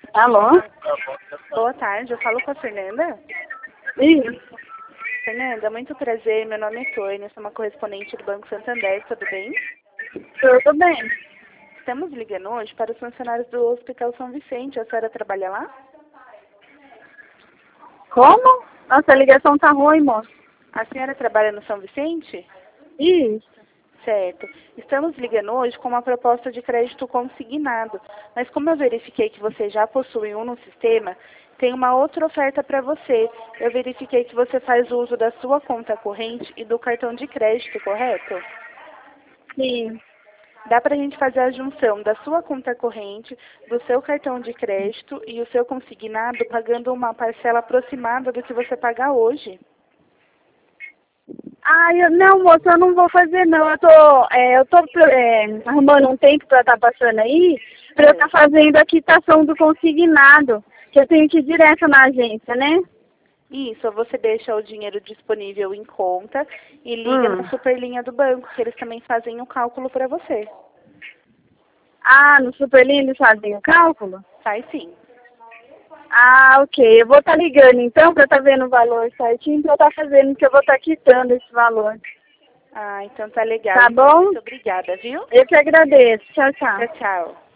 Alô? Boa tarde, eu falo com a Fernanda. Isso. Fernanda, muito prazer, meu nome é Tônia, sou uma correspondente do Banco Santander, tudo bem? Tudo bem. Estamos ligando hoje para os funcionários do Hospital São Vicente, a senhora trabalha lá? Como? Nossa, a ligação tá ruim, moço. A senhora trabalha no São Vicente? Isso. Certo. Estamos ligando hoje com uma proposta de crédito consignado, mas como eu verifiquei que você já possui um no sistema, tem uma outra oferta para você. Eu verifiquei que você faz uso da sua conta corrente e do cartão de crédito, correto? Sim. Dá para a gente fazer a junção da sua conta corrente, do seu cartão de crédito e o seu consignado, pagando uma parcela aproximada do que você paga hoje. Não, moço, eu não vou fazer não. Eu tô arrumando um tempo pra estar passando aí, pra eu estar fazendo a quitação do consignado, que eu tenho que ir direto na agência, né? Isso, você deixa o dinheiro disponível em conta e liga na superlinha do banco, que eles também fazem o cálculo para você. No Superlinha eles fazem o cálculo? Faz sim. Ok. Eu vou estar ligando então pra estar vendo o valor certinho, pra eu estar fazendo, que eu vou estar quitando esse valor. Então tá legal. Tá Então, bom? muito obrigada, viu? Eu que agradeço. Tchau, tchau. Tchau, tchau.